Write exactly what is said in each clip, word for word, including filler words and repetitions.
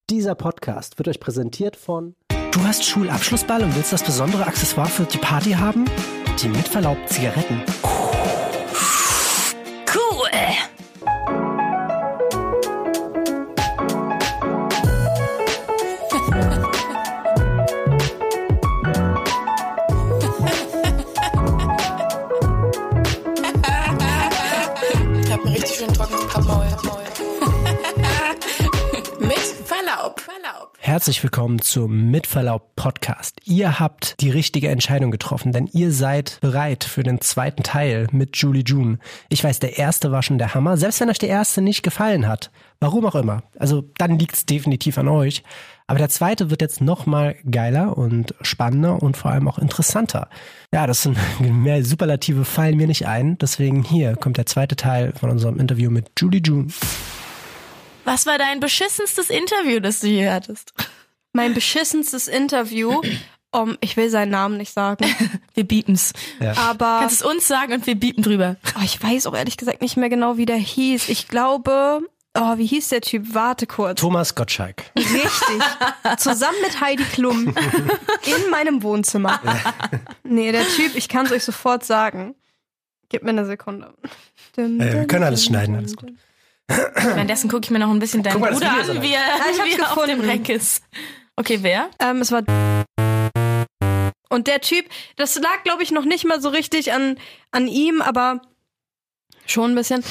Dieser Podcast wird euch präsentiert von... Du hast Schulabschlussball und willst das besondere Accessoire für die Party haben? Die mit Verlaub Zigaretten. Cool! Ich hab einen richtig schön trockenen Pappmaul. Mit Verlaub. Herzlich willkommen zum Mit Verlaub Podcast. Ihr habt die richtige Entscheidung getroffen, denn ihr seid bereit für den zweiten Teil mit Julie June. Ich weiß, der erste war schon der Hammer, selbst wenn euch der erste nicht gefallen hat. Warum auch immer. Also dann liegt's definitiv an euch. Aber der zweite wird jetzt noch mal geiler und spannender und vor allem auch interessanter. Ja, das sind mehr Superlative, fallen mir nicht ein. Deswegen hier kommt der zweite Teil von unserem Interview mit Julie June. Was war dein beschissenstes Interview, das du je hattest? Mein beschissenstes Interview, um, ich will seinen Namen nicht sagen. Wir biepen's. Ja. Aber Kannst es uns sagen und wir biepen drüber. oh, ich weiß auch ehrlich gesagt nicht mehr genau, wie der hieß. Ich glaube, oh, wie hieß der Typ? Warte kurz. Thomas Gottschalk. Richtig. Zusammen mit Heidi Klum in meinem Wohnzimmer. Nee, der Typ, ich kann es euch sofort sagen. Gib mir eine Sekunde. Dum, Äh, wir dum, können alles dum, schneiden, dum, alles dum. Währenddessen gucke ich mir noch ein bisschen deinen Guck mal, das Bruder Video ist an, so wie er, ich hab's wie er auf dem gefunden. Reck ist. Okay, wer? Ähm, es war und der Typ, das lag, glaube ich, noch nicht mal so richtig an, an ihm, aber schon ein bisschen.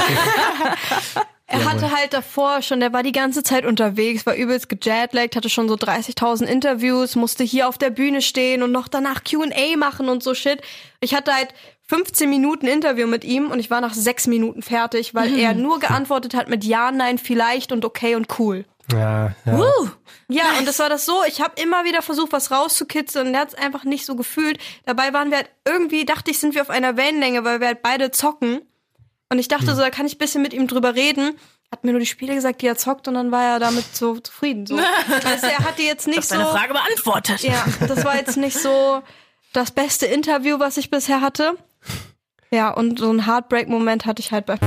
Er hatte halt davor schon, der war die ganze Zeit unterwegs, war übelst gejetlaggt, hatte schon so dreißigtausend Interviews, musste hier auf der Bühne stehen und noch danach Q and A machen und so Shit. Ich hatte halt fünfzehn Minuten Interview mit ihm und ich war nach sechs Minuten fertig, weil Mhm. er nur geantwortet hat mit Ja, Nein, vielleicht und okay und cool. Ja, ja. Uh, Ja, und das war das so, ich habe immer wieder versucht, was rauszukitzeln und er hat es einfach nicht so gefühlt. Dabei waren wir halt irgendwie, dachte ich, sind wir auf einer Wellenlänge, weil wir halt beide zocken. Und ich dachte so, da kann ich ein bisschen mit ihm drüber reden. Hat mir nur die Spiele gesagt, die er zockt und dann war er damit so zufrieden. So. Also er hatte jetzt nicht hast so... deine Frage beantwortet. Ja, das war jetzt nicht so das beste Interview, was ich bisher hatte. Ja, und so ein Heartbreak-Moment hatte ich halt bei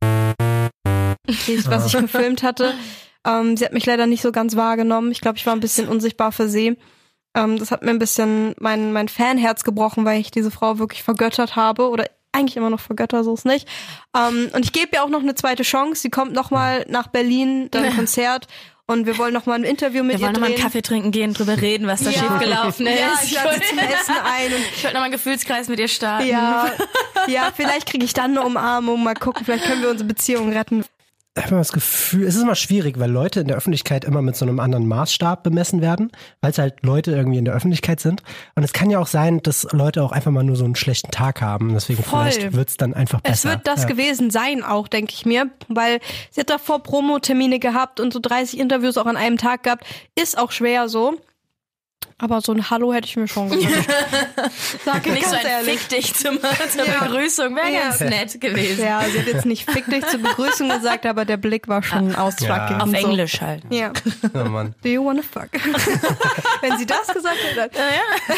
was ich gefilmt hatte. Ähm, sie hat mich leider nicht so ganz wahrgenommen. Ich glaube, ich war ein bisschen unsichtbar für sie. Ähm, das hat mir ein bisschen mein, mein Fanherz gebrochen, weil ich diese Frau wirklich vergöttert habe. Oder eigentlich immer noch vergötter, so ist nicht. Ähm, und ich gebe ihr auch noch eine zweite Chance. Sie kommt nochmal nach Berlin, dann ein Konzert. Und wir wollen nochmal ein Interview mit Wir ihr wollen nochmal drehen. einen Kaffee trinken gehen, drüber reden, was da Ja. schiefgelaufen ist. Ja, ich lade sie zum Essen ein. Und Ich wollte nochmal einen Gefühlskreis mit ihr starten. ja, ja, vielleicht kriege ich dann eine Umarmung. Mal gucken, vielleicht können wir unsere Beziehung retten. Ich habe immer das Gefühl, es ist immer schwierig, weil Leute in der Öffentlichkeit immer mit so einem anderen Maßstab bemessen werden, weil es halt Leute irgendwie in der Öffentlichkeit sind. Und es kann ja auch sein, dass Leute auch einfach mal nur so einen schlechten Tag haben. Deswegen Voll. vielleicht wird's dann einfach besser. Es wird das ja. gewesen sein auch, denke ich mir, weil sie hat davor Promo-Termine gehabt und so dreißig Interviews auch an einem Tag gehabt. Ist auch schwer so. Aber so ein Hallo hätte ich mir schon gewünscht. Sag ich Nicht so ganz ein ehrlich. Fick dich zum, zur Ja. Begrüßung, wäre Ja. ganz nett gewesen. Ja, sie hat jetzt nicht fick dich zur Begrüßung gesagt, aber der Blick war schon ausschlaggebend. Auf so. Englisch halt. Ja. Oh Mann. Do you wanna fuck? Wenn sie das gesagt hätte, dann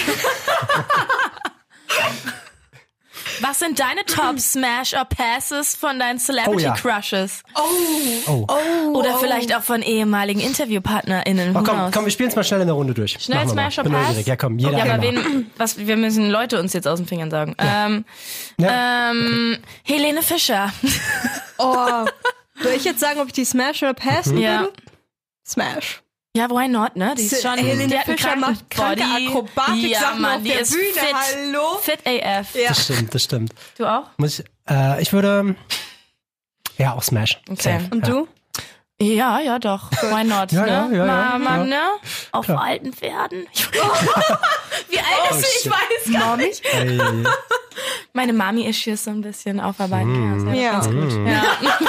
Was sind deine Top Smash or Passes von deinen Celebrity Oh ja. Crushes? Oh. Oder vielleicht auch von ehemaligen InterviewpartnerInnen. Oh, Who komm, knows? komm, wir spielen es mal schnell in der Runde durch. Schnell Machen wir mal. Smash or Bin Pass? neugierig. Ja, komm, jeder Ja, aber einmal. wen, was, wir müssen Leute uns jetzt aus den Fingern sagen. Ähm, Ja. ähm, Helene Fischer. oh, soll ich jetzt sagen, ob ich die Smash oder passen Ja. würde? Smash. Ja, why not, ne? Die ist schon, Helene die hat einen Fischer kranken macht kranke Body. Akrobatik-Sachen ja, Mann, auf die der ist Bühne, fit, hallo? Fit A F. Ja. Das stimmt, das stimmt. Du auch? Muss ich, äh, ich würde, ja, auch Smash. Okay. Safe. Und ja. du? Ja, ja, doch. Why not, Ja, ne? ja, ja, ja, Mama, ja. ne? Auf Klar. alten Pferden. Wie alt Oh, ist sie? Ich shit. weiß gar nicht. Ey. Meine Mami-Issues so ein bisschen aufarbeiten. Mm. Ja, das ist Ja. ganz gut. Ja.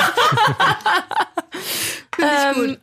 ähm,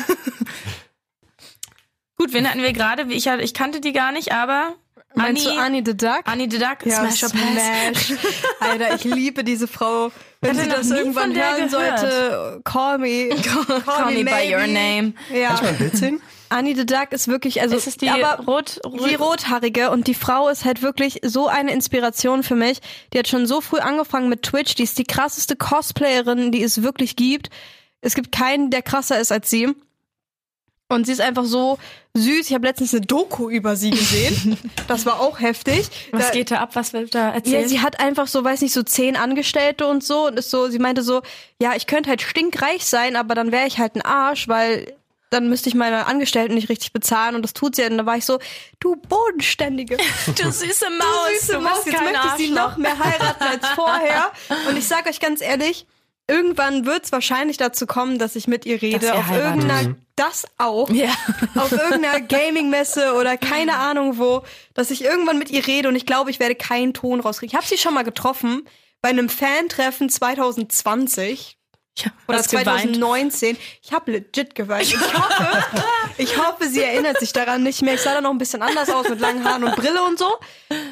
gut, wen hatten wir gerade? Ich, hatte- ich kannte die gar nicht, aber Meinst du Annie, Annie the Duck? Annie the Duck, Ja, Smash or Pass. Smash. Alter, ich liebe diese Frau. Wenn Ich sie hatte das noch nie irgendwann von der hören gehört. sollte, call me. Call, Call me by maybe. your name. Ja. Kann ich mal ein Bild sehen? Annie the Duck ist wirklich, also Ist es die aber rot, die rothaarige, und die Frau ist halt wirklich so eine Inspiration für mich. Die hat schon so früh angefangen mit Twitch, die ist die krasseste Cosplayerin, die es wirklich gibt. Es gibt keinen, der krasser ist als sie. Und sie ist einfach so süß. Ich habe letztens eine Doku über sie gesehen. Das war auch heftig. Was da, geht da ab? Was wird da erzählt? Ja, sie hat einfach so, weiß nicht, so zehn Angestellte und so. Und ist so, sie meinte so, ja, ich könnte halt stinkreich sein, aber dann wäre ich halt ein Arsch, weil dann müsste ich meine Angestellten nicht richtig bezahlen. Und das tut sie. Und da war ich so, du Bodenständige. Du süße Maus. Du süße du Maus. bist Jetzt kein möchte ich sie Arschloch. noch mehr heiraten als vorher. Und ich sag euch ganz ehrlich, irgendwann wird es wahrscheinlich dazu kommen, dass ich mit ihr rede. Dass ihr Auf heiratet. irgendeiner, das auch. Ja. Auf irgendeiner Gaming-Messe oder keine Ahnung wo, dass ich irgendwann mit ihr rede und ich glaube, ich werde keinen Ton rauskriegen. Ich habe sie schon mal getroffen bei einem Fan-Treffen zwanzig zwanzig Ja, oder hast geweint. zwanzig neunzehn. Ich habe legit geweint. Ich hoffe, ich hoffe, sie erinnert sich daran nicht mehr. Ich sah da noch ein bisschen anders aus mit langen Haaren und Brille und so.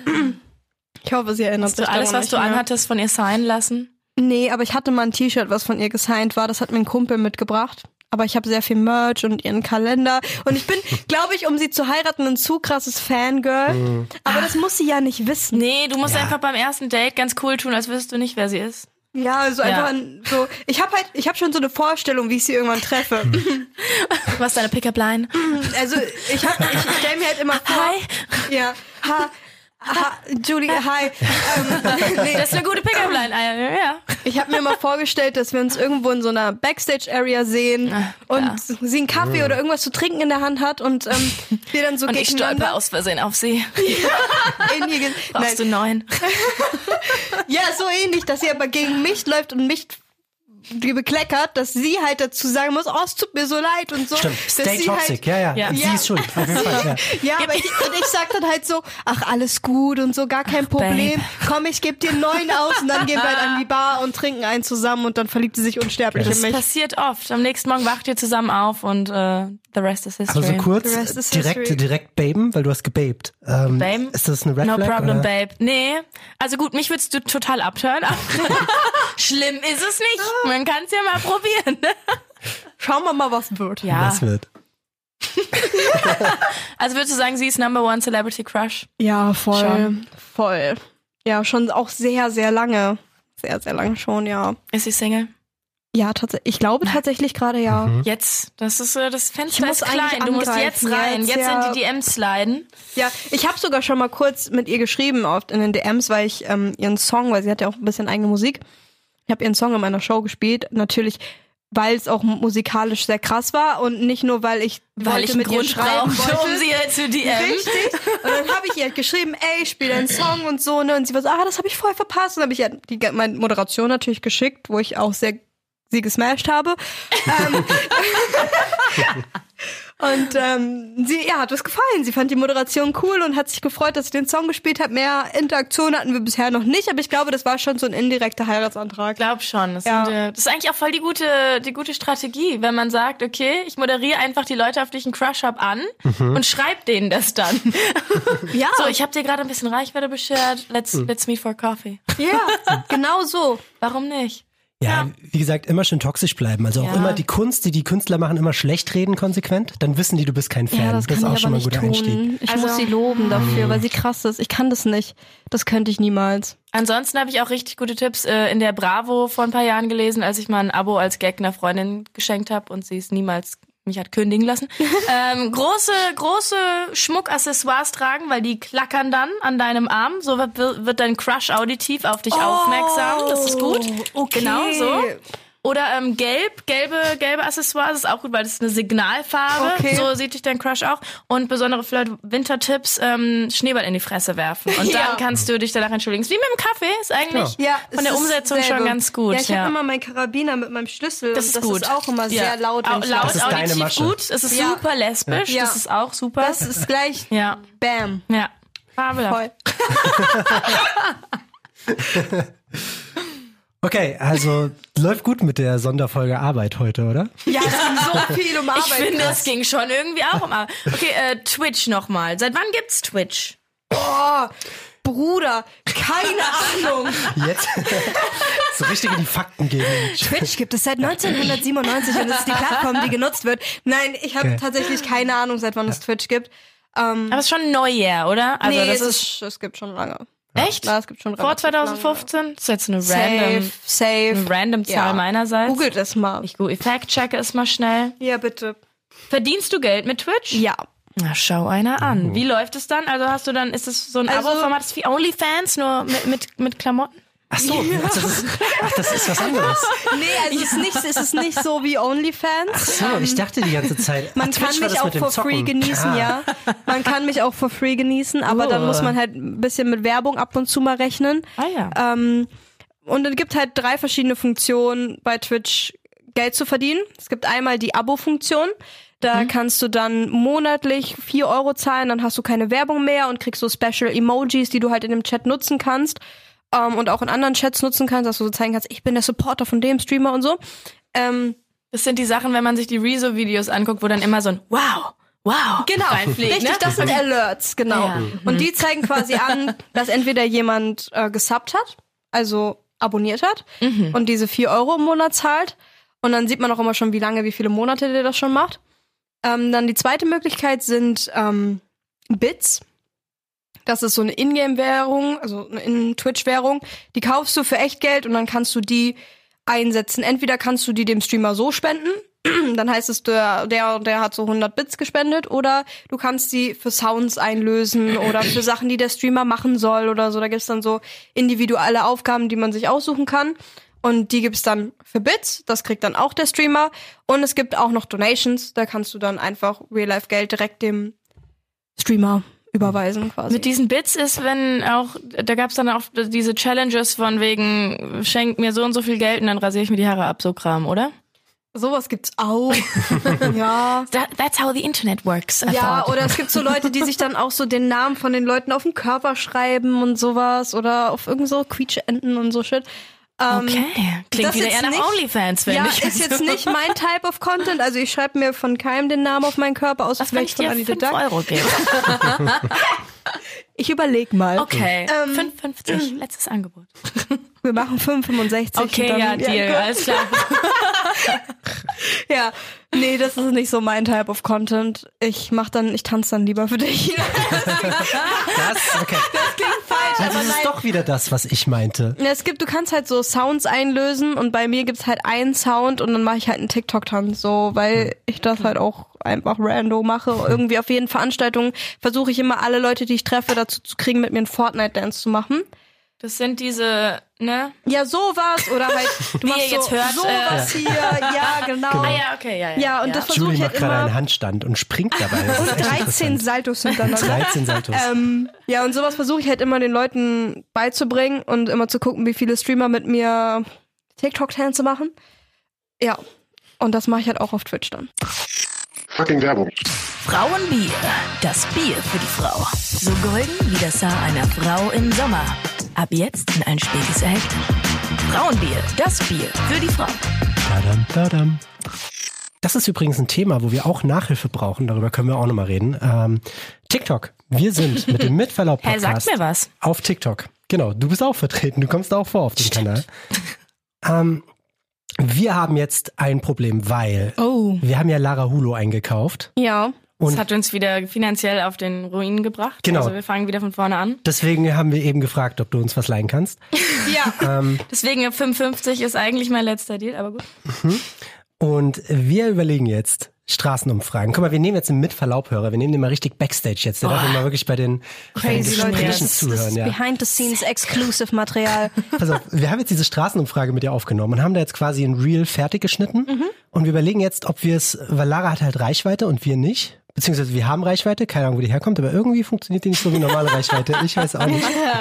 Ich hoffe, sie erinnert Hast sich du alles, daran was nicht du mehr. anhattest, von ihr signen lassen? Nee, aber ich hatte mal ein T-Shirt, was von ihr gesigned war. Das hat mir ein Kumpel mitgebracht. Aber ich habe sehr viel Merch und ihren Kalender. Und ich bin, glaube ich, um sie zu heiraten, ein zu krasses Fangirl. Mhm. Aber das muss sie ja nicht wissen. Nee, du musst einfach beim ersten Date ganz cool tun, als wüsstest du nicht, wer sie ist. Ja, also Ja. einfach ein- so. Ich habe halt, ich habe schon so eine Vorstellung, wie ich sie irgendwann treffe. Was ist deine Pickup-Line? Also ich habe, ich, ich stelle mir halt immer vor. Hi. Ja. Ha, ha, Julie, hi. Ähm, nee, Das ist eine gute Pickup-Line. Ah, ja, ja. ich habe mir mal vorgestellt, dass wir uns irgendwo in so einer Backstage-Area sehen Ah, und ja. sie einen Kaffee oder irgendwas zu trinken in der Hand hat und ähm, wir dann so Und ich stolper gegeneinander aus Versehen auf sie. in ihr Ge- Brauchst Nein. du neun? Ja, so ähnlich, dass sie aber gegen mich läuft und mich die bekleckert, dass sie halt dazu sagen muss, oh, es tut mir so leid und so. Stimmt, dass stay sie toxic, halt, ja, ja, Ja. Sie Ja. ist schuld, auf jeden Fall, ja. Ja, aber ich, und ich sag dann halt so, ach, alles gut und so, gar kein Problem. Komm, ich geb dir neun aus und dann gehen wir halt an die Bar und trinken einen zusammen und dann verliebt sie sich unsterblich Das in mich. passiert oft. Am nächsten Morgen wacht ihr zusammen auf und äh, the rest is history. Aber so kurz, The rest is direkt, history. direkt baben, weil du hast gebabed. Ähm, Baben? Ist das eine Red No Flag? problem, oder? babe. Nee, also gut, mich würdest du total abtören. aber Schlimm ist es nicht. Man kann es ja mal probieren. Schauen wir mal, was wird. Ja, Was wird? also würdest du sagen, sie ist Number One Celebrity Crush? Ja, voll. Schon. Voll. Ja, schon auch sehr, sehr lange. Sehr, sehr lange schon, ja. Ist sie Single? Ja, tatsächlich. Ich glaube tatsächlich gerade ja. Mhm. Jetzt, das ist äh, das Ich Fenster muss ist klein. eigentlich Du musst jetzt angreifen, rein. jetzt, Jetzt ja. sind die D Ms sliden. Ja, ich habe sogar schon mal kurz mit ihr geschrieben oft in den D Ms, weil ich ähm, ihren Song, weil sie hat ja auch ein bisschen eigene Musik. Ich habe ihren Song in meiner Show gespielt. Natürlich, weil es auch musikalisch sehr krass war und nicht nur, weil ich Weil wollte ich einen mit ihr Grund schreiben brauchte, wollte. um sie jetzt zu D M. Richtig. Und dann habe ich ihr halt geschrieben, ey, ich spiele einen Song und so, ne? Und sie war so, ah, das habe ich voll verpasst. Und dann habe ich ihr die, meine Moderation natürlich geschickt, wo ich auch sehr sie gesmashed habe. ähm, und ähm, sie, ja, hat es gefallen. Sie fand die Moderation cool und hat sich gefreut, dass ich den Song gespielt habe. Mehr Interaktion hatten wir bisher noch nicht, aber ich glaube, das war schon so ein indirekter Heiratsantrag. Glaub schon. Das, Ja. sind, äh, das ist eigentlich auch voll die gute, die gute Strategie, wenn man sagt, okay, ich moderiere einfach die Leute, auf die ich einen Crush hab, an und schreib denen das dann. Ja, So, ich habe dir gerade ein bisschen Reichweite beschert. Let's, let's meet for coffee. ja, genau so. Warum nicht? Ja, Ja. wie gesagt, immer schön toxisch bleiben. Also auch Ja. immer die Kunst, die die Künstler machen, immer schlecht reden konsequent. Dann wissen die, du bist kein Fan. Ja, das kann ist ich auch aber schon mal ein nicht guter tun. Einstieg. Ich Also- muss sie loben dafür, weil sie krass ist. Ich kann das nicht. Das könnte ich niemals. Ansonsten habe ich auch richtig gute Tipps äh, in der Bravo vor ein paar Jahren gelesen, als ich mal ein Abo als Gag einer Freundin geschenkt habe und sie es niemals mich hat kündigen lassen. ähm, große, große Schmuckaccessoires tragen, weil die klackern dann an deinem Arm. So wird, wird dein Crush auditiv auf dich aufmerksam. Das ist gut. Okay. Genau so. Oder ähm, gelb, gelbe, gelbe Accessoires ist auch gut, weil das ist eine Signalfarbe. Okay. So sieht dich dein Crush auch. Und besondere Flirt-Wintertipps, ähm, Schneeball in die Fresse werfen. Und Ja. dann kannst du dich danach entschuldigen. Ist wie mit dem Kaffee, ist eigentlich Ja, von es der ist Umsetzung dasselbe. schon ganz gut. Ja, ich habe immer meinen Karabiner mit meinem Schlüssel Das und ist das gut. ist auch immer Ja. sehr laut. Wenn Au- ich laut, Das ist deine auditiv Masche. gut. Es ist Ja. super lesbisch. Ja. Das ist auch super. Das ist gleich ja, Bam. ja. Fabelhaft. Voll. Okay, also läuft gut mit der Sonderfolge Arbeit heute, oder? Ja, es ging so viel um Arbeit. Ich finde, krass. es ging schon irgendwie auch um Arbeit. Okay, äh, Twitch nochmal. Seit wann gibt's Twitch? Oh, Bruder, keine Ahnung. Jetzt so richtig in die Fakten geben. Twitch gibt es seit neunzehnhundertsiebenundneunzig und es ist die Plattform, die genutzt wird. Nein, ich habe Okay. tatsächlich keine Ahnung, seit wann es Twitch gibt. Ähm, Aber es ist schon ein Neujahr, oder? Also nee, das es, ist ist, es gibt schon lange. echt? Na, es gibt schon Vor relativ zwanzig fünfzehn? Das ist jetzt eine Lange. random, Safe, eine safe. random Zahl Ja. meinerseits. Googelt es mal. Ich, gu- ich fact-checke es mal schnell. Ja, bitte. Verdienst du Geld mit Twitch? Ja. Na, schau einer an. Wie läuft es dann? Also hast du dann, ist es so ein Also- Abo-Format das ist wie OnlyFans, nur mit, mit, mit Klamotten? Ach so, ach, das ist, ach, das ist was anderes. Nee, also es ist nicht, es ist nicht so wie OnlyFans. Ach so, ich dachte die ganze Zeit. Man ach, Twitch kann war mich das auch mit dem for Zocken. free genießen, Ah. ja. Man kann mich auch for free genießen, aber Oh. dann muss man halt ein bisschen mit Werbung ab und zu mal rechnen. Ah ja. Ähm, und es gibt halt drei verschiedene Funktionen bei Twitch, Geld zu verdienen. Es gibt einmal die Abo-Funktion. Da Mhm. kannst du dann monatlich vier Euro zahlen, dann hast du keine Werbung mehr und kriegst so Special Emojis, die du halt in dem Chat nutzen kannst. Ähm, und auch in anderen Chats nutzen kannst, dass du so zeigen kannst, ich bin der Supporter von dem Streamer und so. Ähm, Das sind die Sachen, wenn man sich die Rezo-Videos anguckt, wo dann immer so ein Wow, wow Genau, reinfliegt, richtig, ne? das sind Alerts, genau. Ja. Und die zeigen quasi an, dass entweder jemand äh, gesubbt hat, also abonniert hat Mhm. und diese vier Euro im Monat zahlt. Und dann sieht man auch immer schon, wie lange, wie viele Monate der das schon macht. Ähm, dann die zweite Möglichkeit sind ähm, Bits. Das ist so eine Ingame-Währung, also eine In-Twitch-Währung. Die kaufst du für Echtgeld und dann kannst du die einsetzen. Entweder kannst du die dem Streamer so spenden, dann heißt es, der, der, der hat so hundert Bits gespendet, oder du kannst sie für Sounds einlösen oder für Sachen, die der Streamer machen soll oder so. Da gibt's dann so individuelle Aufgaben, die man sich aussuchen kann. Und die gibt's dann für Bits, das kriegt dann auch der Streamer. Und es gibt auch noch Donations, da kannst du dann einfach Real-Life-Geld direkt dem Streamer überweisen quasi. Mit diesen Bits ist, wenn auch, da gab's dann auch diese Challenges von wegen, schenk mir so und so viel Geld und dann rasiere ich mir die Haare ab, so Kram, oder? Sowas gibt's auch. Ja. That, that's how the internet works. I Ja, thought. oder es gibt so Leute, die sich dann auch so den Namen von den Leuten auf den Körper schreiben und sowas oder auf irgend so Quietscheenten und so Shit. Ähm, Okay, klingt das wieder jetzt eher nach nicht- OnlyFans, finde Ja, ich. ist jetzt nicht mein Type of Content. Also ich schreibe mir von keinem den Namen auf meinen Körper, außer Was, wenn ich vielleicht von dir Anita fünf Duck. Euro gebe? Ich überleg mal. Okay, Ähm, fünf fünfzig, letztes Angebot. Wir machen fünf Komma fünfundsechzig. Okay, und ja, dann, Deal, gut. alles klar. Ja, nee, das ist nicht so mein Type of Content. Ich mach dann, ich tanze dann lieber für dich. Das, okay. Falsch, Also aber das ist nein. doch wieder das, was ich meinte. Ja, es gibt, du kannst halt so Sounds einlösen und bei mir gibt's halt einen Sound und dann mache ich halt einen TikTok-Tanz, so, weil ich das halt auch einfach rando mache. Irgendwie auf jeden Veranstaltungen versuche ich immer alle Leute, die ich treffe, dazu zu kriegen, mit mir einen Fortnite-Dance zu machen. Das sind diese, ne? Ja, sowas oder halt, du Wie machst ihr jetzt so, hört, sowas hier, ja, genau. Ah ja, okay, ja, ja. Ja, und das versuche Julie ich macht halt gerade einen immer. Handstand und springt dabei. Das ist echt dreizehn interessant. Saltos hintereinander. dreizehn Saltos. Ähm, ja, und sowas versuche ich halt immer den Leuten beizubringen und immer zu gucken, wie viele Streamer mit mir TikTok-Tänze machen. Ja, und das mache ich halt auch auf Twitch dann. Fucking Werbung. Frauenbier. Das Bier für die Frau. So golden wie das Haar einer Frau im Sommer. Ab jetzt in ein spätes erhältlich. Frauenbier. Das Bier für die Frau. Tadam, tadam. Das ist übrigens ein Thema, wo wir auch Nachhilfe brauchen. Darüber können wir auch nochmal reden. Ähm, TikTok. Wir sind mit dem Hä, Mitverlaub-Podcast sag mir was. auf TikTok. Genau, du bist auch vertreten. Du kommst auch vor auf dem Kanal. Ähm, wir haben jetzt ein Problem, weil Oh. wir haben ja Lara Hulo eingekauft. Ja. Das Und hat uns wieder finanziell auf den Ruin gebracht. Genau. Also wir fangen wieder von vorne an. deswegen haben wir eben gefragt, ob du uns was leihen kannst. Ja. Deswegen fünfundfünfzig ist eigentlich mein letzter Deal, aber gut. Und wir überlegen jetzt Straßenumfragen. Guck mal, wir nehmen jetzt einen Mitverlaubhörer. Wir nehmen den mal richtig Backstage jetzt. Der darf mal wirklich bei den, bei den Crazy Leute, das Gesprächen ist, das zuhören. ist Ja. Behind-the-Scenes-Exclusive-Material. Pass auf, wir haben jetzt diese Straßenumfrage mit dir aufgenommen und haben da jetzt quasi ein Reel fertig geschnitten. Und wir überlegen jetzt, ob wir es, weil Lara hat halt Reichweite und wir nicht. Beziehungsweise wir haben Reichweite, keine Ahnung, wo die herkommt, aber irgendwie funktioniert die nicht so wie normale Reichweite. Ich weiß auch nicht.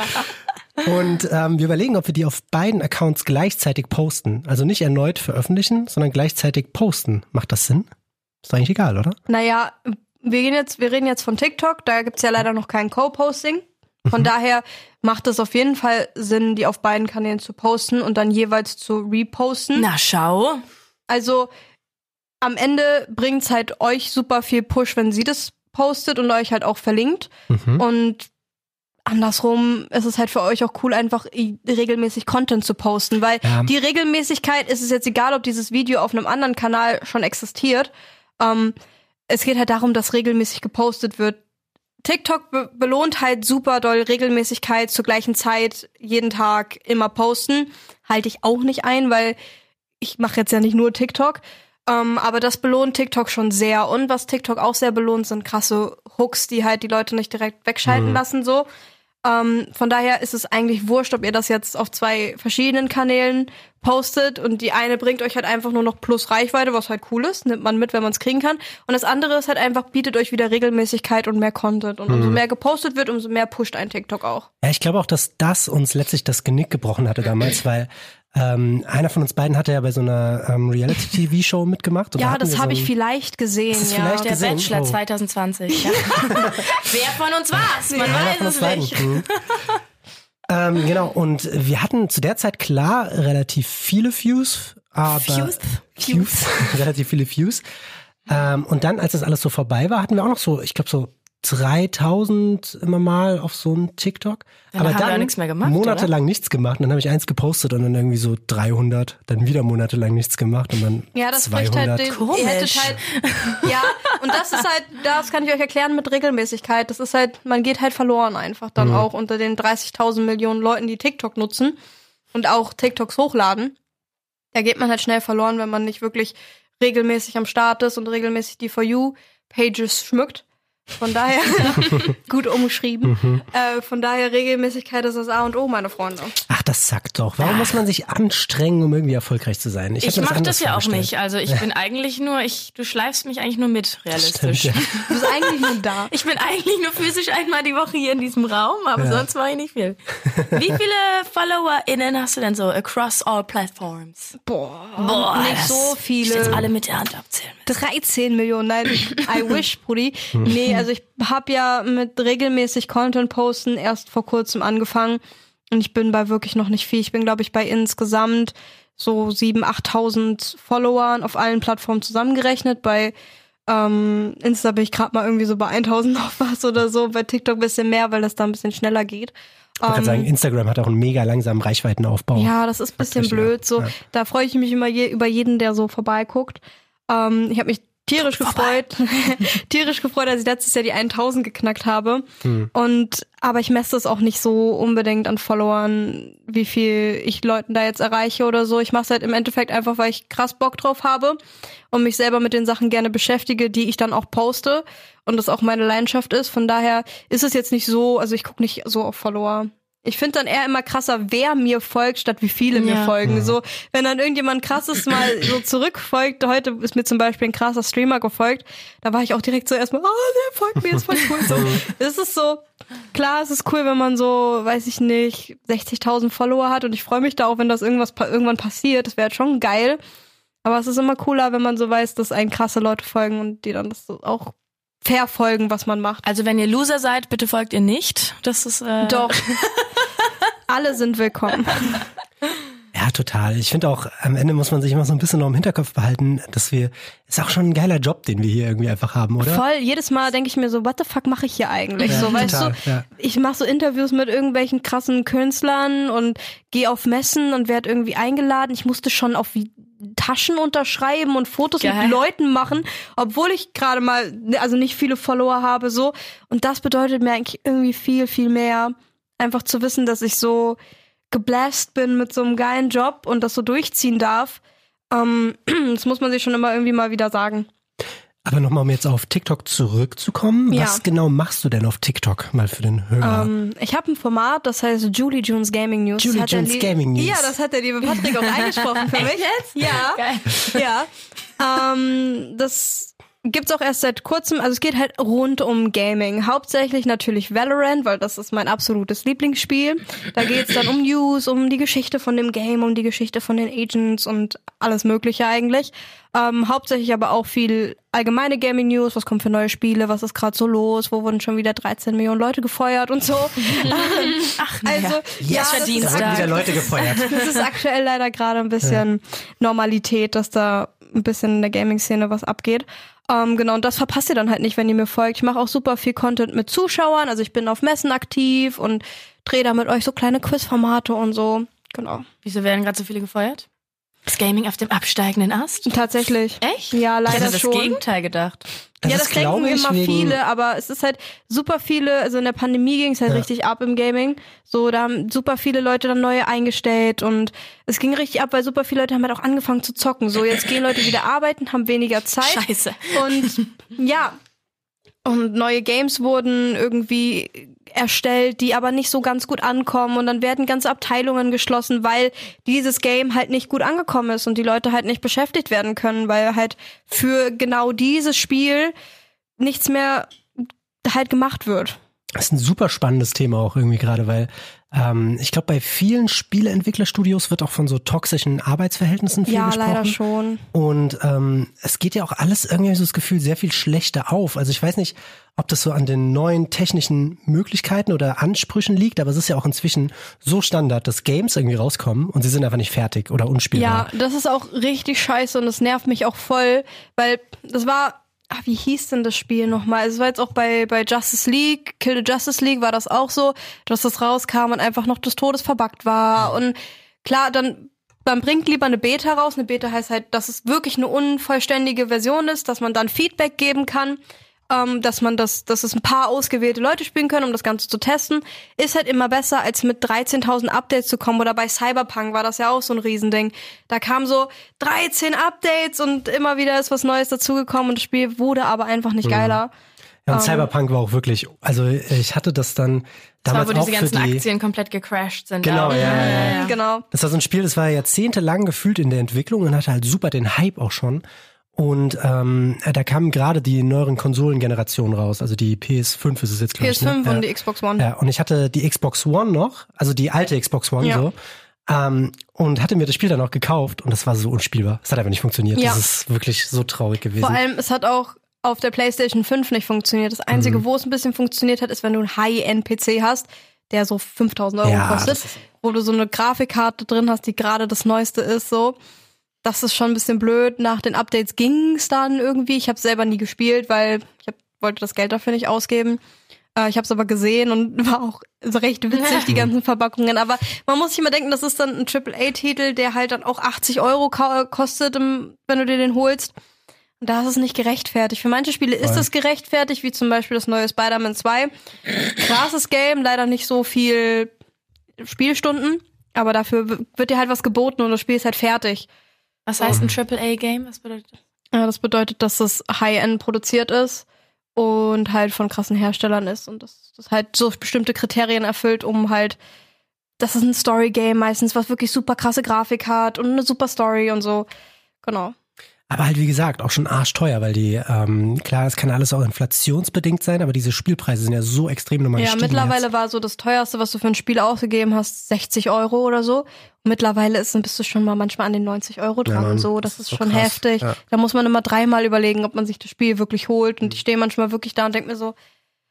Und ähm, wir überlegen, ob wir die auf beiden Accounts gleichzeitig posten. Also nicht erneut veröffentlichen, sondern gleichzeitig posten. Macht das Sinn? Ist doch eigentlich egal, oder? Naja, wir gehen jetzt, wir reden jetzt von TikTok, da gibt's ja leider noch kein Co-Posting. Von daher macht es auf jeden Fall Sinn, die auf beiden Kanälen zu posten und dann jeweils zu reposten. Na schau. Also am Ende bringt's halt euch super viel Push, wenn sie das postet und euch halt auch verlinkt. Mhm. Und andersrum ist es halt für euch auch cool, einfach i- regelmäßig Content zu posten, weil Ja. die Regelmäßigkeit ist es jetzt egal, ob dieses Video auf einem anderen Kanal schon existiert. Ähm, es geht halt darum, dass regelmäßig gepostet wird. TikTok be- belohnt halt super doll Regelmäßigkeit zur gleichen Zeit, jeden Tag immer posten. Halte ich auch nicht ein, weil ich mache jetzt ja nicht nur TikTok. Ähm, aber das belohnt TikTok schon sehr. Und was TikTok auch sehr belohnt, sind krasse Hooks, die halt die Leute nicht direkt wegschalten mhm. lassen, so. Ähm, von daher ist es eigentlich wurscht, ob ihr das jetzt auf zwei verschiedenen Kanälen postet und die eine bringt euch halt einfach nur noch plus Reichweite, was halt cool ist, nimmt man mit, wenn man es kriegen kann. Und das andere ist halt einfach, bietet euch wieder Regelmäßigkeit und mehr Content. Und umso mehr gepostet wird, umso mehr pusht ein TikTok auch. Ja, ich glaube auch, dass das uns letztlich das Genick gebrochen hatte damals, weil ähm, einer von uns beiden hatte ja bei so einer ähm, Reality-T V-Show mitgemacht. Und ja, da das so habe ich vielleicht gesehen. Hast ja. vielleicht Der gesehen? Bachelor Oh. zwanzig zwanzig. Ja. Wer von uns war's? Man Einer weiß von es uns beiden. nicht. Mhm. ähm, genau, und wir hatten zu der Zeit klar relativ viele Views, aber Views? Views, relativ viele Views. Ähm, und dann, als das alles so vorbei war, hatten wir auch noch so, ich glaube so dreitausend immer mal auf so einen TikTok. Dann aber haben wir dann auch nichts mehr gemacht, monatelang nichts gemacht. Und dann habe ich eins gepostet und dann irgendwie so dreihundert, dann wieder monatelang nichts gemacht und dann Ja, das zweihundert. spricht halt den, Komisch. ihr hättet halt, ja, und das ist halt, das kann ich euch erklären mit Regelmäßigkeit. Das ist halt, man geht halt verloren einfach dann Mhm. auch unter den dreißigtausend Millionen Leuten, die TikTok nutzen und auch TikToks hochladen. Da geht man halt schnell verloren, wenn man nicht wirklich regelmäßig am Start ist und regelmäßig die For You-Pages schmückt. Von daher, gut umgeschrieben. Mhm. Äh, von daher, Regelmäßigkeit ist das A und O, meine Freunde. Ach, das sagt doch. Warum muss man sich anstrengen, um irgendwie erfolgreich zu sein? hab Ich mir mach anders das ja auch vorgestellt. nicht. Also ich bin eigentlich nur, ich, du schleifst mich eigentlich nur mit, realistisch. Stimmt, ja. Du bist eigentlich nur da. Ich bin eigentlich nur physisch einmal die Woche hier in diesem Raum, aber Ja. sonst mache ich nicht viel. Wie viele FollowerInnen hast du denn so across all platforms? Boah, Boah, nicht das- so Ich viele. jetzt alle mit der Hand abzählen. dreizehn Millionen, nein, I wish, Brudi. Nee, also ich habe ja mit regelmäßig Content posten erst vor kurzem angefangen und ich bin bei wirklich noch nicht viel. Ich bin, glaube ich, bei insgesamt so siebentausend, achttausend Followern auf allen Plattformen zusammengerechnet. Bei ähm, Insta bin ich gerade mal irgendwie so bei tausend noch was oder so, bei TikTok ein bisschen mehr, weil das da ein bisschen schneller geht. Ich wollte gerade sagen, Instagram hat auch einen mega langsamen Reichweitenaufbau. Ja, das ist ein bisschen Praktisch, blöd. So, ja. da freue ich mich immer je, über jeden, der so vorbeiguckt. Ähm, ich habe mich tierisch gefreut, tierisch gefreut, als ich letztes Jahr die tausend geknackt habe. Hm. Und aber ich messe das auch nicht so unbedingt an Followern, wie viel ich Leuten da jetzt erreiche oder so. Ich mache es halt im Endeffekt einfach, weil ich krass Bock drauf habe und mich selber mit den Sachen gerne beschäftige, die ich dann auch poste und das auch meine Leidenschaft ist. Von daher ist es jetzt nicht so, also ich gucke nicht so auf Follower. Ich finde dann eher immer krasser, wer mir folgt, statt wie viele mir Ja. folgen. So, wenn dann irgendjemand krasses mal so zurückfolgt, heute ist mir zum Beispiel ein krasser Streamer gefolgt, da war ich auch direkt so erstmal, oh, der folgt mir, ist voll cool. So, es ist so, klar, es ist cool, wenn man so, weiß ich nicht, sechzigtausend Follower hat und ich freue mich da auch, wenn das irgendwas pa- irgendwann passiert. Das wäre schon geil. Aber es ist immer cooler, wenn man so weiß, dass einem krasse Leute folgen und die dann das so auch verfolgen, was man macht. Also wenn ihr Loser seid, bitte folgt ihr nicht. Das ist äh Doch. Alle sind willkommen. Ja, total. Ich finde auch, am Ende muss man sich immer so ein bisschen noch im Hinterkopf behalten, dass wir, ist auch schon ein geiler Job, den wir hier irgendwie einfach haben, oder? Voll, jedes Mal denke ich mir so, what the fuck mache ich hier eigentlich? Ja, so, weißt total, du, ja. ich mache so Interviews mit irgendwelchen krassen Künstlern und gehe auf Messen und werde irgendwie eingeladen. Ich musste schon auf Taschen unterschreiben und Fotos Geil. mit Leuten machen, obwohl ich gerade mal, also nicht viele Follower habe, so. Und das bedeutet mir eigentlich irgendwie viel, viel mehr, einfach zu wissen, dass ich so gebläst bin mit so einem geilen Job und das so durchziehen darf. Ähm, das muss man sich schon immer irgendwie mal wieder sagen. Aber nochmal, um jetzt auf TikTok zurückzukommen, Ja. was genau machst du denn auf TikTok, mal für den Hörer? Ähm, ich habe ein Format, das heißt Julie Junes Gaming News. Julie Das hat der Junes Lie- Gaming News. Ja, das hat der liebe Patrick auch eingesprochen für mich. jetzt? Ja. Geil. Ja. Ähm, das gibt's auch erst seit kurzem. Also es geht halt rund um Gaming. Hauptsächlich natürlich Valorant, weil das ist mein absolutes Lieblingsspiel. Da geht's dann um News, um die Geschichte von dem Game, um die Geschichte von den Agents und alles Mögliche eigentlich. Ähm, hauptsächlich aber auch viel allgemeine Gaming News. Was kommt für neue Spiele? Was ist gerade so los? Wo wurden schon wieder dreizehn Millionen Leute gefeuert und so? Ach, Also, ja, Yes, das verdient. ist da werden wieder Leute gefeuert. das ist aktuell leider gerade ein bisschen Normalität, dass da ein bisschen in der Gaming-Szene was abgeht. Ähm, genau, und das verpasst ihr dann halt nicht, wenn ihr mir folgt. Ich mache auch super viel Content mit Zuschauern. Also ich bin auf Messen aktiv und drehe da mit euch so kleine Quizformate und so. Genau. Wieso werden gerade so viele gefeuert? Ist Gaming auf dem absteigenden Ast? Tatsächlich. Echt? Ja, Ich leider hätte das schon. Gegenteil gedacht. Das ja, ist, das denken glaube ich, immer wegen- viele, aber es ist halt super viele, also in der Pandemie ging es halt Ja. richtig ab im Gaming. So, da haben super viele Leute dann neue eingestellt und es ging richtig ab, weil super viele Leute haben halt auch angefangen zu zocken. So, jetzt gehen Leute wieder arbeiten, haben weniger Zeit. Scheiße. Und ja, und neue Games wurden irgendwie erstellt, die aber nicht so ganz gut ankommen und dann werden ganze Abteilungen geschlossen, weil dieses Game halt nicht gut angekommen ist und die Leute halt nicht beschäftigt werden können, weil halt für genau dieses Spiel nichts mehr halt gemacht wird. Das ist ein super spannendes Thema auch irgendwie gerade, weil ähm, ich glaube, bei vielen Spieleentwicklerstudios wird auch von so toxischen Arbeitsverhältnissen viel Ja, gesprochen. leider schon. Und ähm, es geht ja auch alles irgendwie so das Gefühl sehr viel schlechter auf. Also ich weiß nicht, ob das so an den neuen technischen Möglichkeiten oder Ansprüchen liegt, aber es ist ja auch inzwischen so Standard, dass Games irgendwie rauskommen und sie sind einfach nicht fertig oder unspielbar. Ja, das ist auch richtig scheiße und das nervt mich auch voll, weil das war, ach, wie hieß denn das Spiel nochmal? Es war jetzt auch bei bei Justice League, Kill the Justice League war das auch so, dass das rauskam und einfach noch des Todes verbuggt war. Und klar, dann man bringt lieber eine Beta raus. Eine Beta heißt halt, dass es wirklich eine unvollständige Version ist, dass man dann Feedback geben kann. Ähm, dass man das, dass es ein paar ausgewählte Leute spielen können, um das Ganze zu testen, ist halt immer besser, als mit dreizehntausend Updates zu kommen. Oder bei Cyberpunk war das ja auch so ein Riesending. Da kamen so dreizehn Updates und immer wieder ist was Neues dazugekommen und das Spiel wurde aber einfach nicht geiler. Ja, und Cyberpunk war auch wirklich, also ich hatte das dann Das war, damals wo auch diese für ganzen die... Aktien komplett gecrashed sind. Genau, auch. ja, ja, ja. Genau. Das war so ein Spiel, das war jahrzehntelang gefühlt in der Entwicklung und hatte halt super den Hype auch schon. Und ähm, da kamen gerade die neueren Konsolengenerationen raus, also die P S fünf ist es jetzt, glaube P ich. S fünf ne? und ja. die Xbox One. Ja, und ich hatte die Xbox One noch, also die alte Xbox One Ja. so, ähm, und hatte mir das Spiel dann auch gekauft und das war so unspielbar. Es hat einfach nicht funktioniert. Ja. Das ist wirklich so traurig gewesen. Vor allem, es hat auch auf der PlayStation fünf nicht funktioniert. Das Einzige, Mhm. wo es ein bisschen funktioniert hat, ist, wenn du einen High-End-P C hast, der so fünftausend Euro Ja, kostet, das ist- wo du so eine Grafikkarte drin hast, die gerade das Neueste ist, so. Das ist schon ein bisschen blöd. Nach den Updates ging's dann irgendwie. Ich habe selber nie gespielt, weil ich hab, wollte das Geld dafür nicht ausgeben. Äh, ich habe es aber gesehen und war auch so recht witzig, die ganzen Verpackungen. Aber man muss sich immer denken, das ist dann ein Triple A Titel, der halt dann auch achtzig Euro ka- kostet, im, wenn du dir den holst. Und da ist es nicht gerechtfertigt. Für manche Spiele ist Voll. es gerechtfertigt, wie zum Beispiel das neue Spider-Man zwei. Krasses Game, leider nicht so viel Spielstunden, aber dafür w- wird dir halt was geboten und das Spiel ist halt fertig. Was heißt ein Triple A Game? Was bedeutet das? Ja, das bedeutet, dass es High-End produziert ist und halt von krassen Herstellern ist und das, das halt so bestimmte Kriterien erfüllt, um halt, das ist ein Story-Game meistens, was wirklich super krasse Grafik hat und eine super Story und so. Genau. Aber halt, wie gesagt, auch schon arschteuer, weil die, ähm, klar, das kann alles auch inflationsbedingt sein, aber diese Spielpreise sind ja so extrem nochmal Ja, gestiegen mittlerweile jetzt. war so das teuerste, was du für ein Spiel ausgegeben hast, sechzig Euro oder so. Und mittlerweile ist, bist du schon mal manchmal an den neunzig Euro dran Ja, und so. das Das ist ist so schon krass, heftig. ja. Da muss man immer dreimal überlegen, ob man sich das Spiel wirklich holt. Und ich stehe manchmal wirklich da und denke mir so,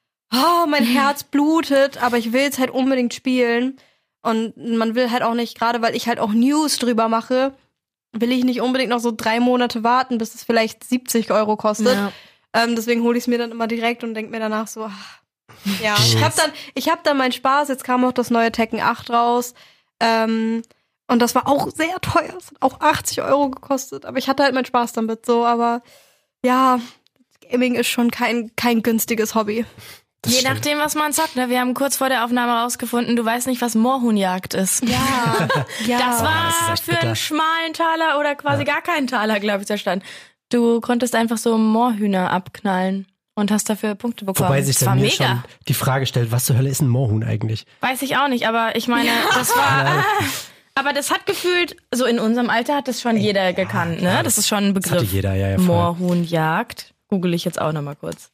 oh, mein Herz blutet, aber ich will es halt unbedingt spielen. Und man will halt auch nicht, gerade weil ich halt auch News drüber mache, will ich nicht unbedingt noch so drei Monate warten, bis es vielleicht siebzig Euro kostet. Ja. Ähm, deswegen hole ich es mir dann immer direkt und denke mir danach so, ach, ja, ich hab dann, ich hab dann meinen Spaß. Jetzt kam auch das neue Tekken acht raus. Ähm, und das war auch sehr teuer. Es hat auch achtzig Euro gekostet. Aber ich hatte halt meinen Spaß damit so. Aber ja, Gaming ist schon kein, kein günstiges Hobby. Das Je stimmt. nachdem, was man zockt. Ne? Wir haben kurz vor der Aufnahme rausgefunden, du weißt nicht, was Moorhuhnjagd ist. Ja, ja. Das war das ist echt für bitter. einen schmalen Taler oder quasi gar keinen Taler, glaube ich, der Stand. Du konntest einfach so Moorhühner abknallen und hast dafür Punkte bekommen. Wobei sich das war dann mir mega. schon die Frage stellt, was zur Hölle ist ein Moorhuhn eigentlich? Weiß ich auch nicht, aber ich meine, das war... Aber das hat gefühlt, so in unserem Alter hat das schon jeder gekannt, ne? Das ist schon ein Das hatte Begriff. jeder, ja, ja. voll. Moorhuhnjagd. Google ich jetzt auch nochmal kurz.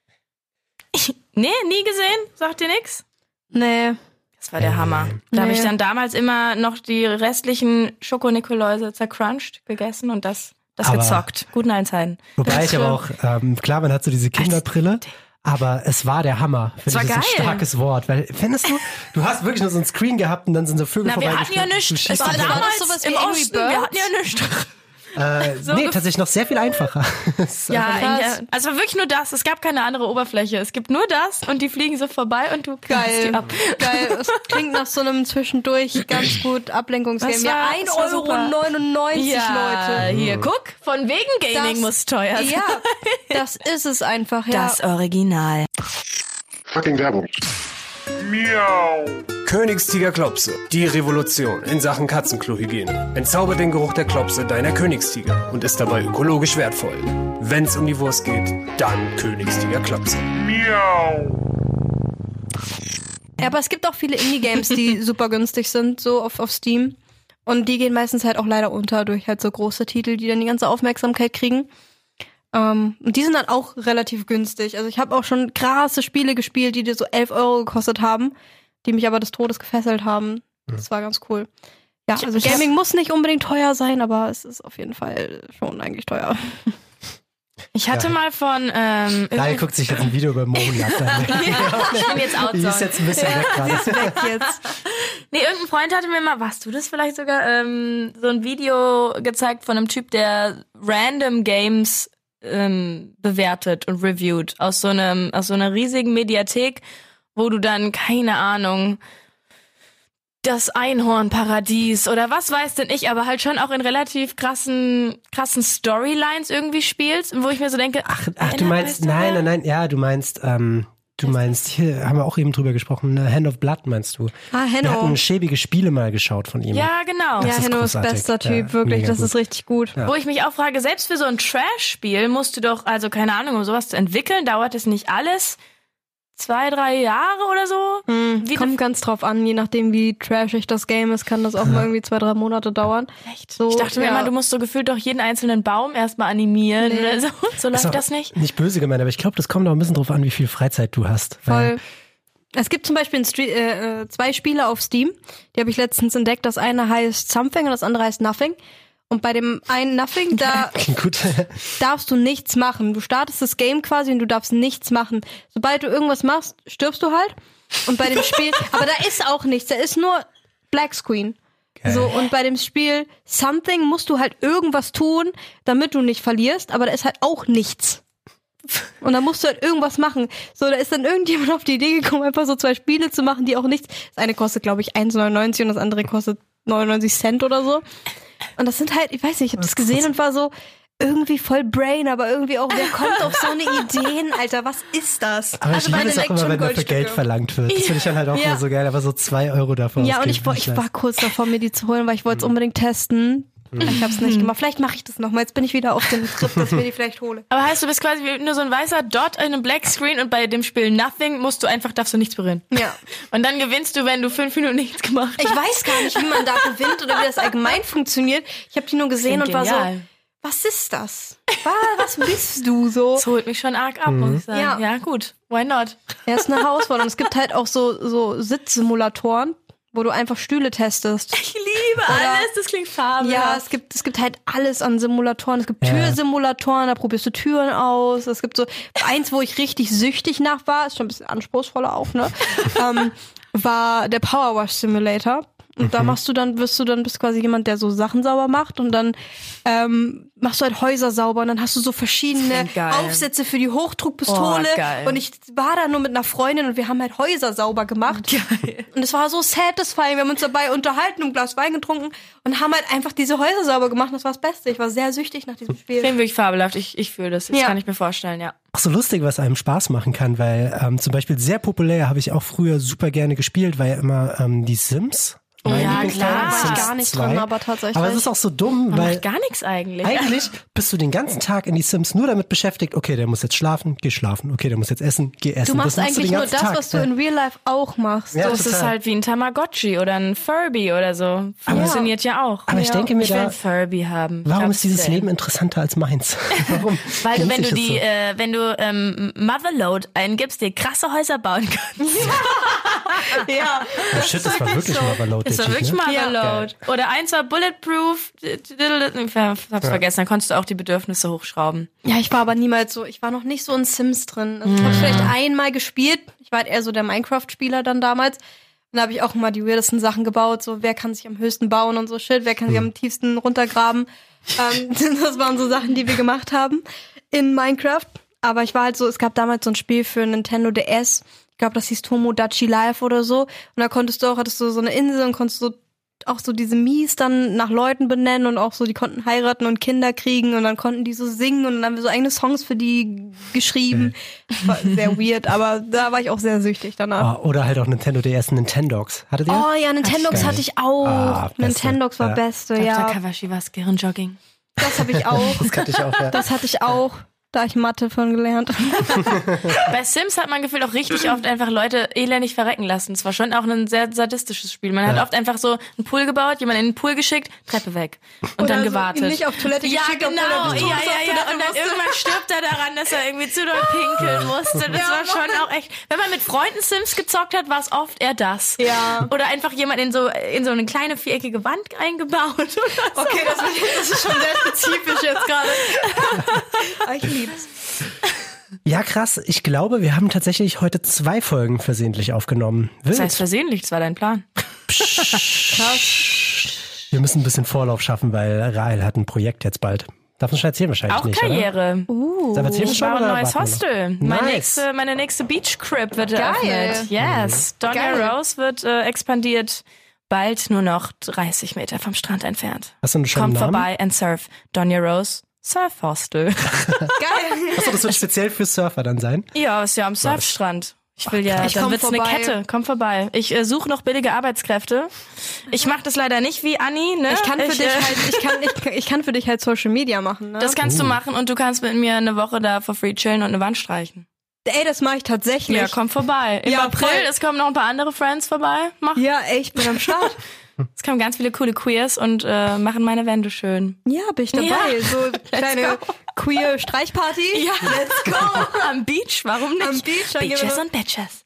Nee, nie gesehen? Sagt dir nix? Nee. Das war der Äh, Hammer. Da habe nee. ich dann damals immer noch die restlichen Schoko-Nikoläuse zercrunched gegessen und das, das Aber- gezockt. Guten Einzeiten. Wobei ich aber auch, ähm, klar, man hat so diese Kinderbrille, aber es war der Hammer. Es war Das ist ein geil. starkes Wort, weil, findest du, du hast wirklich nur so ein Screen gehabt und dann sind so Vögel Na, wir hatten ja vorbeigeflogen. nichts. Du Es schießt war die das Vögel. damals sowas wie im Angry Osten. Wir Birds? hatten ja nichts. Äh, So nee, gef- tatsächlich noch sehr viel einfacher. Das ist Ja, einfach- eigentlich, äh, also wirklich nur das. Es gab keine andere Oberfläche. Es gibt nur das und die fliegen so vorbei und du knallst die Geil. ab. Geil. Es klingt nach so einem zwischendurch ganz gut Ablenkungsgame. Das Ja, war- ein das war Euro super. neunundneunzig, Ja, Leute. hier, guck, von wegen Gaming Das- muss teuer sein. Ja, das ist es einfach, ja. Das Original. Fucking Werbung. Königstiger Klopse. Die Revolution in Sachen Katzenklohygiene. Entzaubert den Geruch der Klopse deiner Königstiger und ist dabei ökologisch wertvoll. Wenn's um die Wurst geht, dann Königstiger Klopse. Ja, aber es gibt auch viele Indie-Games, die super günstig sind, so auf, auf Steam. Und die gehen meistens halt auch leider unter durch halt so große Titel, die dann die ganze Aufmerksamkeit kriegen. Ähm, und die sind dann auch relativ günstig. Also ich habe auch schon krasse Spiele gespielt, die dir so elf Euro gekostet haben, die mich aber des Todes gefesselt haben. Das war ganz cool. Ja, also Gaming muss nicht unbedingt teuer sein, aber es ist auf jeden Fall schon eigentlich teuer. Ich hatte Geil. mal von ähm, Daniel guckt sich jetzt ein Video über Mohrenjagd an. ich bin jetzt Die ist outside. jetzt ein bisschen weg gerade. Weg jetzt. Nee, irgendein Freund hatte mir mal, warst du das vielleicht sogar, ähm, so ein Video gezeigt von einem Typ, der random Games ähm, bewertet und reviewt aus so einem, aus so einer riesigen Mediathek, wo du dann, keine Ahnung, das Einhornparadies oder was weiß denn ich, aber halt schon auch in relativ krassen, krassen Storylines irgendwie spielst, wo ich mir so denke, Ach, ach du Erinner- meinst, weißt du nein, wer? nein, nein, ja, du meinst, ähm, du meinst, hier haben wir auch eben drüber gesprochen, ne, Hand of Blood meinst du. Ah, Wir Henno. hatten schäbige Spiele mal geschaut von ihm. Ja, genau. Ja, Das ist Henno ist großartig. bester Typ, Ja, wirklich. mega Das gut. ist richtig gut. Ja. Wo ich mich auch frage, selbst für so ein Trash-Spiel musst du doch, also keine Ahnung, um sowas zu entwickeln, dauert es nicht alles zwei, drei Jahre oder so? Hm, Wie kommt eine- ganz drauf an, je nachdem wie trashig das Game ist, kann das auch mal irgendwie zwei, drei Monate dauern. Echt? So, Ich dachte mir ja. immer, du musst so gefühlt doch jeden einzelnen Baum erstmal animieren Nee. oder so. So Ist läuft auch das nicht. Nicht böse gemeint, aber ich glaube, das kommt auch ein bisschen drauf an, wie viel Freizeit du hast. Weil Voll. Es gibt zum Beispiel ein Stre- äh, äh, zwei Spiele auf Steam, die habe ich letztens entdeckt. Das eine heißt Something und das andere heißt Nothing. Und bei dem einen Nothing, da klingt gut. darfst du nichts machen. Du startest das Game quasi und du darfst nichts machen. Sobald du irgendwas machst, stirbst du halt. Und bei dem Spiel, aber da ist auch nichts, da ist nur Black Screen. Geil. So, und bei dem Spiel Something musst du halt irgendwas tun, damit du nicht verlierst, aber da ist halt auch nichts. Und dann musst du halt irgendwas machen. So, da ist dann irgendjemand auf die Idee gekommen, einfach so zwei Spiele zu machen, die auch nichts. Das eine kostet, glaube ich, eins neunundneunzig und das andere kostet neunundneunzig Cent oder so. Und das sind halt, ich weiß nicht, ich habe das gesehen und war so irgendwie voll Brain, aber irgendwie auch, wer kommt auf so eine Ideen, Alter, was ist das? Aber Also ich bei liebe den es auch immer, wenn dafür Action-Goldstücke. Geld verlangt wird. Das finde ich dann halt auch Ja. immer so geil, aber so zwei Euro davon. Ja, und ausgeben, ich, war- finde ich nice. war kurz davor, mir die zu holen, weil ich wollte es unbedingt testen. Ich hab's nicht gemacht. Vielleicht mache ich das nochmal. Jetzt bin ich wieder auf dem Trip, dass ich mir die vielleicht hole. Aber heißt, du bist quasi wie nur so ein weißer Dot in einem Black Screen und bei dem Spiel Nothing musst du einfach, darfst du nichts berühren. Ja. Und dann gewinnst du, wenn du fünf Minuten nichts gemacht hast. Ich weiß gar nicht, wie man da gewinnt oder wie das allgemein funktioniert. Ich habe die nur gesehen und war so, Genial. was ist das? Was, was bist du so? Das holt mich schon arg ab, muss ich sagen. Ja. Ja, gut. Why not? Ja, ist eine Herausforderung. Es gibt halt auch so, so Sitzsimulatoren, wo du einfach Stühle testest. Ich liebe alles, das klingt farbig. Ja, es gibt, es gibt halt alles an Simulatoren. Es gibt Ja. Türsimulatoren, da probierst du Türen aus. Es gibt so eins, wo ich richtig süchtig nach war, ist schon ein bisschen anspruchsvoller auch, ne? ähm, war der Power Wash Simulator. Und da machst du dann, wirst du dann, bist quasi jemand, der so Sachen sauber macht und dann ähm, machst du halt Häuser sauber und dann hast du so verschiedene klingt geil. Aufsätze für die Hochdruckpistole. Oh, geil. Und ich war da nur mit einer Freundin und wir haben halt Häuser sauber gemacht. Geil. Und es war so satisfying. Wir haben uns dabei unterhalten und ein Glas Wein getrunken und haben halt einfach diese Häuser sauber gemacht. Und das war das Beste. Ich war sehr süchtig nach diesem Spiel. Klingt wirklich fabelhaft. Ich, ich fühle das. Das Ja. kann ich mir vorstellen, ja. Auch so lustig, was einem Spaß machen kann, weil ähm, zum Beispiel sehr populär habe ich auch früher super gerne gespielt, war ja immer ähm, die Sims. Mein ja, Lieblingsteil, klar. war ich Sims gar nicht zwei. drin, aber tatsächlich. Aber es ist auch so dumm, Man weil macht gar nichts eigentlich. eigentlich bist du den ganzen Tag in die Sims nur damit beschäftigt, okay, der muss jetzt schlafen, geh schlafen, okay, der muss jetzt essen, geh essen. Du machst das eigentlich den nur ganzen das, Tag. was du Ja. in Real Life auch machst. Ja, so. Das ist total. halt wie ein Tamagotchi oder ein Furby oder so. Funktioniert ja, auch. Aber ich ja. denke mir ich will da, ein Furby haben. warum Glaubst ist dieses du denn? Leben interessanter als meins? Warum? Weil du, wenn genieße du ich es die, so? äh, wenn du ähm, Motherload eingibst, dir krasse Häuser bauen kannst. Ja. Oh shit, das war wirklich Motherload. Das der war Cheat, wirklich ne? Motherload. Oder eins war Bulletproof. Ich hab's vergessen. Dann konntest du auch die Bedürfnisse hochschrauben. Ja, ich war aber niemals so, ich war noch nicht so in Sims drin. Also ich habe vielleicht einmal gespielt. Ich war halt eher so der Minecraft-Spieler dann damals. Dann habe ich auch immer die weirdesten Sachen gebaut, so wer kann sich am höchsten bauen und so Shit, wer kann sich am tiefsten runtergraben. ähm, das waren so Sachen, die wir gemacht haben in Minecraft. Aber ich war halt so, es gab damals so ein Spiel für Nintendo D S, ich glaube, das hieß Tomodachi Life oder so. Und da konntest du auch, hattest du so eine Insel und konntest so auch so diese Mies dann nach Leuten benennen und auch so, die konnten heiraten und Kinder kriegen und dann konnten die so singen und dann haben wir so eigene Songs für die geschrieben. War sehr weird, aber da war ich auch sehr süchtig danach. Oh, oder halt auch Nintendo D S, Nintendogs. Hattet ihr? Oh ja, Nintendogs hatte ich auch. Ah, Nintendogs war ja. beste, Doktor ja. Kawashiwas Gehirnjogging. Das habe ich auch. Das kannte ich auch, ja. Das hatte ich auch. Da hab ich Mathe von gelernt. Bei Sims hat man gefühlt auch richtig oft einfach Leute elendig verrecken lassen. Es war schon auch ein sehr sadistisches Spiel. Man hat Ja. oft einfach so einen Pool gebaut, jemanden in den Pool geschickt, Treppe weg und Oder dann so gewartet. ihn nicht auf Toilette ja, geschickt, genau. obwohl er Ja, betrunken ja, auf ja. Toilette Und dann musste. irgendwann stirbt er daran, dass er irgendwie zu doll pinkeln musste. Das Ja, war schon auch echt. Wenn man mit Freunden Sims gezockt hat, war es oft eher das. Ja. Oder einfach jemand in so in so eine kleine viereckige Wand eingebaut. Oder so. Okay, das, das ist schon sehr spezifisch jetzt gerade. Aber ich lieb's. Ja, krass. Ich glaube, wir haben tatsächlich heute zwei Folgen versehentlich aufgenommen. Wild. Das heißt versehentlich, das war dein Plan. Krass. Wir müssen ein bisschen Vorlauf schaffen, weil Rahel hat ein Projekt jetzt bald. Darf man schon erzählen wahrscheinlich Auch nicht, Karriere. Uh. oder? Erzählen wir Ich schon, baue ein oder neues warten wir noch? Hostel. Meine Nice. nächste, meine nächste Beach Crib wird Geil. eröffnet. Yes. Donia Geil. Rose wird äh, expandiert. Bald nur noch dreißig Meter vom Strand entfernt. Hast du schon Kommt einen Namen? vorbei and surf. Donia Rose Surf Hostel. Geil. Achso, das wird speziell für Surfer dann sein? Ja, ist ja am Surfstrand. Ich will ja, Ich dann komm wird's eine vorbei. Kette. Komm vorbei. Ich äh, suche noch billige Arbeitskräfte. Ich mache das leider nicht wie Anni, ne? Ich kann für ich, dich äh, halt, ich kann, ich, ich kann für dich halt Social Media machen, ne? Das kannst Uh. du machen und du kannst mit mir eine Woche da for free chillen und eine Wand streichen. Ey, das mache ich tatsächlich. Ja, komm vorbei. Im Ja, April, voll. es kommen noch ein paar andere Friends vorbei. Mach. Ja, ey, ich bin am Start. Es kommen ganz viele coole Queers und äh, machen meine Wände schön. Ja, bin ich dabei. Ja. So kleine queer Streichparty. Ja, let's go. Am Beach, warum nicht? Am Beach, dann gehen wir Beaches noch- und Bitches.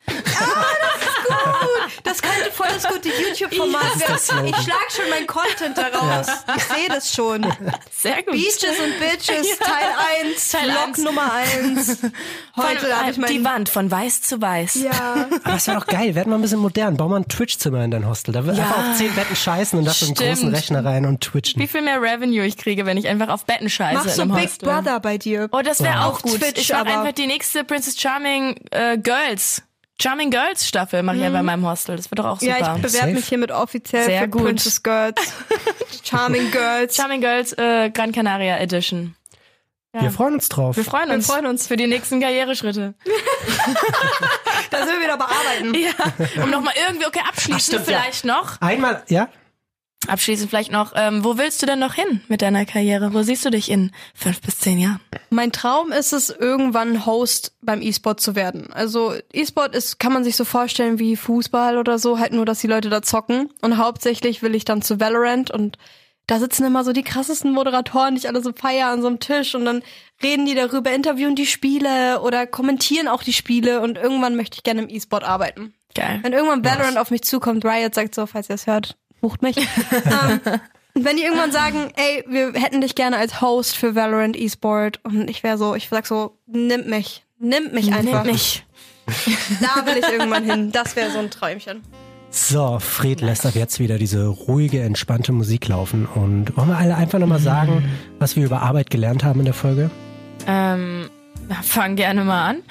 Das könnte voll das gute YouTube-Format werden. Ich schlag schon mein Content daraus. Ich sehe das schon. Sehr gut. Beaches und Bitches, Ja. Teil eins, Teil Vlog eins. Nummer eins. Heute Von, habe ich mein... die Wand von weiß zu weiß. Ja. Aber das wäre doch geil. Werden wir ein bisschen modern. Bau mal ein Twitch-Zimmer in dein Hostel. Da wird Ja. einfach auf zehn Betten scheißen und dafür einen Stimmt. großen Rechner rein und twitchen. Wie viel mehr Revenue ich kriege, wenn ich einfach auf Betten scheiße Mach so in einem Big Hostel. Brother bei dir. Oh, das wäre Wow. auch Auf gut. Twitch, ich mache aber- einfach die nächste Princess Charming äh, Girls. Charming Girls Staffel mache ich ja bei meinem Hostel. Das wird doch auch super. Ja, ich bewerbe Safe. mich hiermit offiziell Sehr für gut. Princess Girls. Charming Girls. Charming Girls äh, Gran Canaria Edition. Ja. Wir freuen uns drauf. Wir freuen Wir uns. freuen uns. für die nächsten Karriereschritte. Da sind wir wieder bearbeiten. Ja. Um nochmal irgendwie, okay, abschließend stimmt, ja. vielleicht noch. Einmal, ja? Abschließend vielleicht noch, ähm, wo willst du denn noch hin mit deiner Karriere? Wo siehst du dich in fünf bis zehn Jahren? Mein Traum ist es, irgendwann Host beim E-Sport zu werden. Also E-Sport ist, kann man sich so vorstellen wie Fußball oder so, halt nur, dass die Leute da zocken. Und hauptsächlich will ich dann zu Valorant und da sitzen immer so die krassesten Moderatoren, die ich alle so feier an so einem Tisch und dann reden die darüber, interviewen die Spiele oder kommentieren auch die Spiele und irgendwann möchte ich gerne im E-Sport arbeiten. Geil. Wenn irgendwann Valorant auf mich zukommt, Riot sagt so, falls ihr es hört, bucht mich. ähm, und wenn die irgendwann sagen, ey, wir hätten dich gerne als Host für Valorant E-Sport und ich wäre so, ich sag so, nimmt mich, nimmt mich einfach. Nimm mich. Da will ich irgendwann hin. Das wäre so ein Träumchen. So, Fred lässt ab jetzt wieder diese ruhige, entspannte Musik laufen. Und wollen wir alle einfach nochmal sagen, was wir über Arbeit gelernt haben in der Folge? Ähm, na, fang gerne mal an.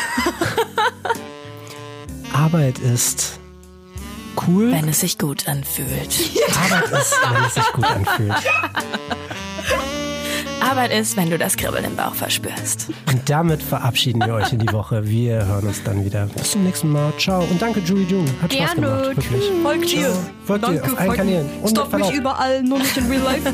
Arbeit ist cool. Wenn es sich gut anfühlt. Arbeit ist, wenn es sich gut anfühlt. Arbeit ist, wenn du das Kribbeln im Bauch verspürst. Und damit verabschieden wir euch in die Woche. Wir hören uns dann wieder. Bis zum nächsten Mal. Ciao. Und danke, Julie Jung. Hat Spaß Gerne. gemacht. Wirklich. Folgt dir. Ciao. Folgt dir auf allen Kanälen. Und Stop mit mich Verlauf. überall, nur nicht in real life.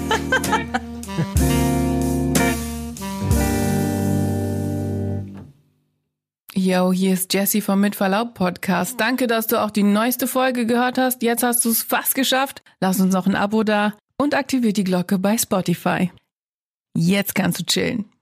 Yo, hier ist Jessie vom Mit Verlaub Podcast. Danke, dass du auch die neueste Folge gehört hast. Jetzt hast du es fast geschafft. Lass uns noch ein Abo da und aktiviert die Glocke bei Spotify. Jetzt kannst du chillen.